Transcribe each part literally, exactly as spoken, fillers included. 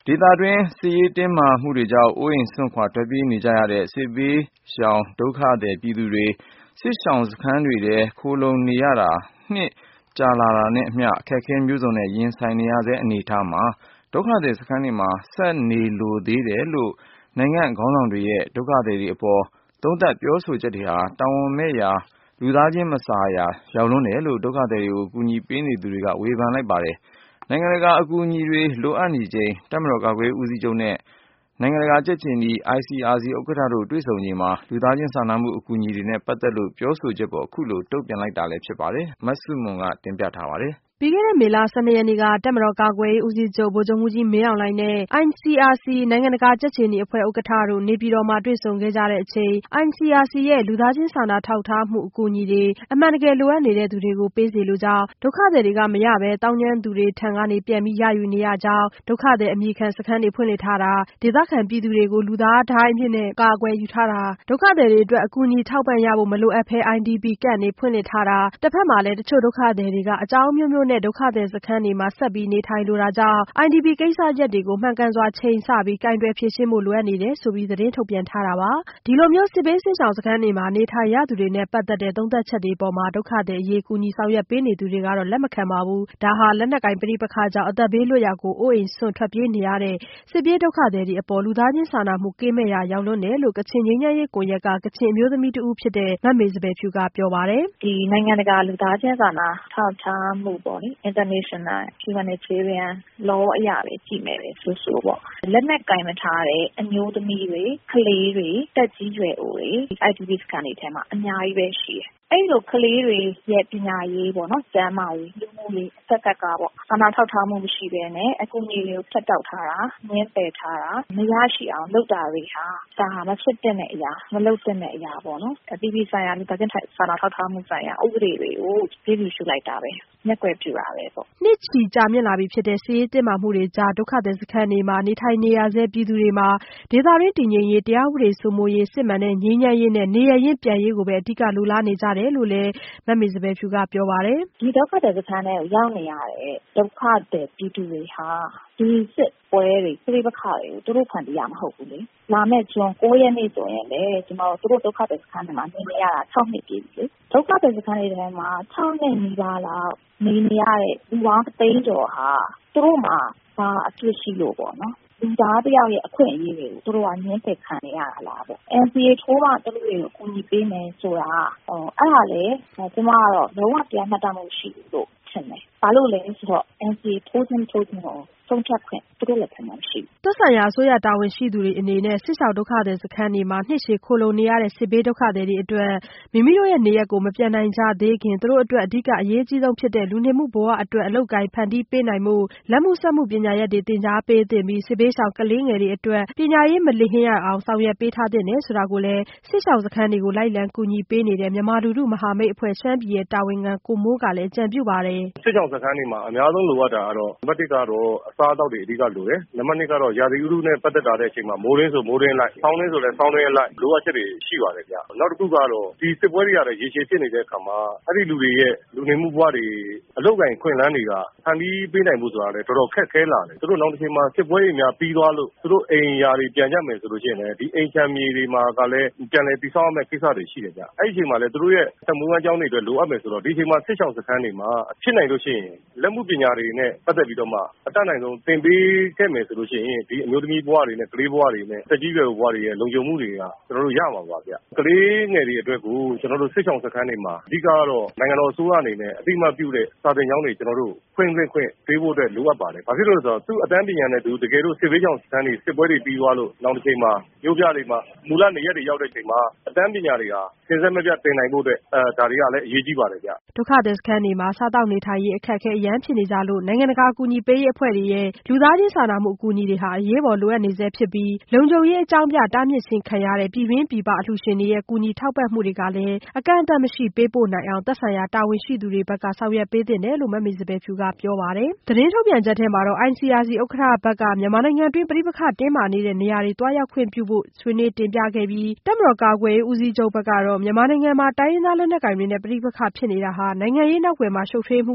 ဒေသတွင်းစစ်ရေးတင်းမာမှုတွေကြောင့်အိုးအိမ်စွန့်ခွာထွက်ပြေးနေကြရတဲ့စစ်ဘေးရှောင်ဒုက္ခသည်ပြည်သူတွေစစ်ရှောင်စခန်းတွေထဲခိုလှုံနေရတာနှစ်ကြာလာတာနဲ့အမျှအခက်အခဲမျိုးစုံနဲ့ရင်ဆိုင်နေရတဲ့အနေအထားမှာဒုက္ခသည်စခန်းတွေမှာဆက်နေလိုသေးတယ်လို့နိုင်ငံခေါင်းဆောင်တွေရဲ့ဒုက္ခသည်တွေအပေါ်သုံးသပ်ပြောဆိုချက်တွေဟာတာဝန်မဲ့ရာလူသားချင်းမစာရာရောက်လွန်းတယ်လို့ဒုက္ခသည်တွေကိုကူညီပေးနေသူတွေကဝေဖန်လိုက်ပါတယ်။နိုင်ငံတကာအကူအညီတွေလိုအပ်နေချိန်တပ်မတော်ကာကွယ်ရေးဦးစီးချုပ်နဲ့နိုင်ငံတကာကြက်ခြေနီ I C R C ဥက္ကဋ္ဌတို့တွေ့ဆုံချိန်မှာလူသားချင်းစာနာမှုအကူအညီတွေနဲ့ပတ်သက်လို့ပြောဆိုချက်ပေါ်အခုလိုတုံ့ပြန်လိုက်တာလည်းဖြစ်ပါတယ်။မဆုမွန်ကတင်ပြထားပါတယ်။ပြီးခဲ့တဲ့မေလ၁၂ရက်နေ့ကတပ်မတော်ကာကွယ်ရေးဦးစီးချုပ်ဗိုလ်ချုပ်မှူးကြီးမင်းအောင်လှိုင်နဲ့ I C R C နိုင်ငံတကာကြက်ခြေနီအဖွဲ့ဥက္ကဋ္ဌတို့နေပြည်တော်မှာတွေ့ဆုံခဲ့ကြတဲ့အချိန် I C R C ရဲ့လူသားချင်းစာနာထောက်ထားမှုအကူအညီတွေအမှန်တကယ်လိုအပ်နေတဲ့သူတွေကိုပေးစီလိုကြောင်းဒုက္ခသည်တွေကမရပဲတောင်းကျမ်းသူတွေထံကနေပြန်ပြီးရယူနေရကြောင်းဒုက္ခသည်အမည်ခံစခန်းတွေဖွင့်လှစ်ထားတာဒေသခံပြည်သူတွေကိုလူသားဒိုင်းအဖြစ်နဲ့ကာကွယ်ယူထားတာဒုက္ခသည်တွေအတွက်အကူအညီထောက်ပံ့ရဖို့မလိုအပ်ဘဲ I D P ကန့်တွေဖွင့်လှစ်ထားတာတစ်ဖက်မှာလည်းတချို့ဒုက္ခသည်တွေကအကြောင်းမျိုးမျိုးနဲ့ဒုက္ခသည်စခန်းတွေမှာဆက်ပြီးနေထိုင်လိုတာကြောင့် I D P ကိစ္စရပ်တွေကိုမှန်ကန်စွာချိန်ဆပြီးကိုင်တွယ်ဖြေရှင်းဖို့လိုအပ်နေတယ်ဆိုပြီးသတင်းထုတ်ပြန်ထားတာပါဒီလိုမျိုးစစ်ဘေးစစ်ရှောင်စခန်းတွေမှာနေထိုင်ရသူတွေနဲ့ပတ်သက်တဲ့သုံးသပ်ချက်တွေပေါ်မှာဒုက္ခသည်အရေးကူညီဆောင်ရွက်ပေးနေသူတွေကတော့လက်မခံပါဘူးဒါဟာလက်နက်ကင်ပဋိပက္ခကြောင့်အသက်ဘေးလွတ်ရာကိုအိုးအိမ်စွန့်ထွက်ပြေးနေရတဲ့စစ်ပြေးဒုက္ခသည်တွေအပေါ်လူသားချင်းစာနာမှုကင်းမဲ့ရာရောက်လွန်းတယ်လို့ကချင်ငြိမ်းချမ်းရေးကွန်ရက်ကကချင်အမျိုးသမီးတဦးဖြစ်တဲ့မမေစပယ်ဖြူကပြောပါတယ်ဒီနိုင်ငံတကာလူသားချင်းစာနာထောက်ထားမှုပေါ့လေ International Humanitarian Law အရာပဲကြည့်မယ်ပဲဆိုဆိုပေါ့လက်နက်ကင်မထားတဲ့အမျိုးသမီးတွေကလေးတွေတက်ကြီးရွယ်အိုတွေ I D P စခန်းတွေထဲမှာအများကြီးပဲရှိတယ်အဲ့လိုကလေးတွေရဲ့ပညာရေးပေါ့နော်ကျန်းမာရေးလူမှုရေးအသက်ကကပေါ့စာနာထောက်ထားမှုမရှိဘဲနဲ့အကူအညီတွေကိုဖြတ်တောက်ထားတာငင်းပယ်ထားတာမရရှိအောင်လုပ်တာတွေဟာဒါဟာမဖြစ်တဲ့အရာမလုပ်တဲ့အရာပေါ့နော်အပြည်ပြည်ဆိုင်ရာလူသားချင်းစာနာထောက်ထားမှုဆိုင်ရာဥပဒေတွေကိုပြည့်ပြည့်ရှုလိုက်တာပဲမျက်ကွယ်ပြုတာပဲပေါ့နှစ်ချီကြာမြင့်လာပြီဖြစ်တဲ့စစ်ရေးတင်းမာမှုတွေကြားဒုက္ခသည်စခန်းတွေမှာနေထိုင်နေရဆဲပြည်သူတွေမှာဒေသတွင်းတည်ငြိမ်ရေးတရားဥပဒေစိုးမိုးရေးစစ်မှန်တဲ့ငြိမ်းချမ်းရေးနဲ့နေရရင်ပြန်ရေးကိုပဲအဓိကလိုလားနေကြတယ်လို့လည်းမမေစပယ်ဖြူကပြောပါတယ်ဒီဒုက္ခသည်စခန်းတွေကိုရောက်နေရတဲ့ဒုက္ခသည်ပြည်သူတွေဟာဒီစစ်ပွဲတွေပြိပခါတွေကိုသူတို့ဖန်တီးရမှာမဟုတ်ဘူးလေလာမယ့်ဇွန်၉ရက်နေ့ဆိုရင်လေကျွန်တော်တို့ဒုက္ခသည်စခန်းတွေမှာနေနေရတာ၆နှစ်ပြည့်ပြီလေဒုက္ခသည်စခန်းတွေထဲမှာ၆နှစ်နီးပါးလောက်နေနေရတဲ့လူပေါင်းသိန်းကျော်ဟာသူတို့မှာဘာအဖြစ်ရှိလို့ပေါ့နော်လူသားတယောက်ရဲ့အခွင့်အရေးတွေကိုသူတို့ကညှင်းပယ်ခံနေရတာလားပေါ့ N C A ထိုးမှသူတို့တွေကိုကူညီပေးမယ်ဆိုတာဟိုအဲ့ဒါလေကျွန်မကတော့လုံးဝတရားမှတ်တမ်းမရှိဘူးလို့ထင်တယ်ဘာလို့လဲဆိုတော့ N C A ထိုးခြင်းထိုးခြင်းကိုဆုံးဖြတ်ခွင့်သူတို့လက်ခံမှာမရှိဘူးသက်ဆိုင်ရာအစိုးရတာဝန်ရှိသူတွေအနေနဲ့စစ်ရှောင်ဒုက္ခသည်စခန်းတွေမှာနှစ်ရှည်ခိုလှုံနေရတဲ့စစ်ဘေးဒုက္ခသည်တွေအတွက်မိမိတို့ရဲ့နေရပ်ကိုမပြန်နိုင်ကြသေးခင်သူတို့အတွက်အဓိကအရေးကြီးဆုံးဖြစ်တဲ့လူနေမှုဘဝအတွက်အလုပ်ကိုင်ဖန်တီးပေးနိုင်မှုလက်မှုဆက်မှုပညာရပ်တွေသင်ကြားပေးသင့်ပြီးစစ်ဘေးရှောင်ကလေးငယ်တွေအတွက်ပညာရေးမလစ်ဟင်းရအောင်ဆောင်ရွက်ပေးထားသင့်တယ်ဆိုတာကိုလည်းစစ်ရှောင်စခန်းတွေကိုလိုက်လံကူညီပေးနေတဲ့မြန်မာလူထုမဟာမိတ်အဖွဲ့ရှမ်းပြည်ရဲ့တာဝန်ခံကိုမိုးကလည်းအကြံပြုပါတယ်စစ်ရှောင်စခန်းတွေမှာအများဆုံးလိုအပ်တာကတော့နံပါတ်တစ်ကတော့အစားအသောက်တွေအဓိကလိုတယ်နံပါတ်နှစ်ကတော့ရာသီဥတုနဲ့ပတ်သက်တာတဲ့အချိန်မှာမိုးရင်းဆိုမိုးရင်းလိုက်ဆောင်းရင်းဆိုလည်းဆောင်းရင်းလိုက်လိုအပ်ချက်တွေရှိပါတယ်ဗျနောက်တစ်ခုကတော့ဒီစစ်ပွဲတွေရတဲ့ရေရှည်ဖြစ်နေတဲ့အခါမှာအဲ့ဒီလူတွေရဲ့လူနေမှုဘဝတွေအလုပ်ကိုင်ခွင့်လန်းတွေကဖန်တီးပေးနိုင်မှုဆိုတာလည်းတော်တော်ခက်ခဲလာတယ်သူတို့နောက်တစ်ချိန်မှာစစ်ပွဲတွေများပြီးသွားလို့သူတို့အိမ်ယာတွေပြန်ကြမယ်ဆိုလို့ရှိရင်လည်းဒီအိမ်ချမ်းမြေတွေမှာကလည်းပြန်လည်တည်ဆောက်ရမယ့်ကိစ္စတွေရှိတယ်ဗျအဲ့ဒီအချိန်မှာလည်းသူတို့ရဲ့တမူဝမ်းကျောင်းတွေအတွက်လိုအပ်မယ်ဆိုတော့ဒီအချိန်မှာစစ်ရှောင်စခန်းတွေမှာဖြစ်နိုင်လို့ရှိရင်လက်မှုပညာတွေနဲ့ပတ်သက်ပြီးတော့မှအတတ်နိုင်ဆုံးသင်ပေးခဲ့မယ်ဆိုလို့ရှိရင်ဒီအမျိုးသမီးဘဝတွေနဲ့ကလေးဘဝတွေနဲ့တက်ကြီးရွယ်ဘဝတွေရဲ့လုံခြုံမှုတွေကကျွန်တော်တို့ရမှာပါဗျကလေးငယ်တွေအတွက်ကိုကျွန်တော်တို့စစ်ဆောင်စခန်းတွေမှာအဓိကတော့နိုင်ငံတော်အစိုးရအနေနဲ့အတိအမှတ်ပြုတဲ့စာသင်ကျောင်းတွေကျွန်တော်တို့ဖွင့်ခွင့်ခွင့်ပေးဖို့အတွက်လိုအပ်ပါတယ်ဘာဖြစ်လို့လဲဆိုတော့သူ့အတန်းပညာနဲ့သူတကယ်လို့စစ်ဘေးကြောင့်စခန်းတွေစစ်ပွဲတွေပြီးသွားလို့နောက်တစ်ချိန်မှာမျိုးပြတွေမှာမူလနေရက်တွေရောက်တဲ့ချိန်မှာအတန်းပညာတွေဟာသင်ဆက်မပြတ်သင်နိုင်ဖို့အတွက်အဲဒါတွေကလည်းအရေးကြီးပါတယ်ဗျဒုက္ခသည်စခန်းတွေမှာစားတောက်နေထိုင်ရေးအခက်အခဲအရန်ဖြစ်နေကြလို့နိုင်ငံတကာအကူအညီပေးရေးအဖွဲ့တွေရဲ့လူသားချင်းစာနာမှုအကူအညီတွေဟာအရေးပေါ်လိုအပ်နေဆဲဖြစ်ပြီးလုံခြုံရေးအကြောင်းပြတားမြစ်ခြင်းခံရတဲ့ပြည်တွင်းပြည်ပအလှူရှင်တွေရဲ့ကူညီထောက်ပံ့မှုတွေကလည်းအကန့်အသတ်မရှိပေးပို့နိုင်အောင်သက်ဆိုင်ရာတာဝန်ရှိသူတွေဘက်ကဆောင်ရွက်ပေးသင့်တယ်လို့မမေစပယ်ဖြူကပြောပါတယ်သတင်းထုတ်ပြန်ချက်ထဲမှာတော့ I C R C ဥက္ကဋ္ဌဘက်ကမြန်မာနိုင်ငံတွင်းပဋိပက္ခတင်းမာနေတဲ့နေရာတွေတွားရောက်ခွင့်ပြုဖို့ဆွေးနွေးတင်ပြခဲ့ပြီးတပ်မတော်ကာကွယ်ရေးဦးစီးချုပ်ဘက်ကတော့မြန်မာနိုင်ငံမှာတိုင်းရင်းသားလက်နက်ကိုင်တွေနဲ့ပဋိပက္ခဖြစ်နေတာဟာနိုင်ငံရေးနောက်ွယ်မှာရှုပ်ထွေးမှုတွေရှိနေ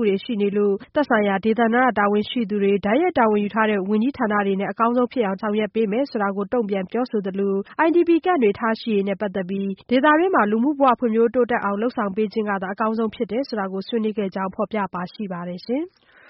နေလို့သက်ဆိုင်ရာဒေသန္တရတာဝန်ရှိသူတွေတိုက်ရိုက်တာဝန်ယူထားတဲ့ဝန်ကြီးဌာနတွေနဲ့အကောင်းဆုံးဖြစ်အောင်ဆောင်ရွက်ပေးမယ်ဆိုတာကိုတုံ့ပြန်ပြောဆိုသလို အိုင်ဒီပီ camp တွေထားရှိရေးနဲ့ပတ်သက်ပြီးဒေသတွင်းမှာလူမှုဘဝဖွံ့ဖြိုးတိုးတက်အောင်လုပ်ဆောင်ပေးခြင်းကသာအကောင်းဆုံးဖြစ်တယ်ဆိုတာကိုဆွေးနွေးခဲ့ကြောင်းဖော်ပြပါရှိပါတယ်ရှင်။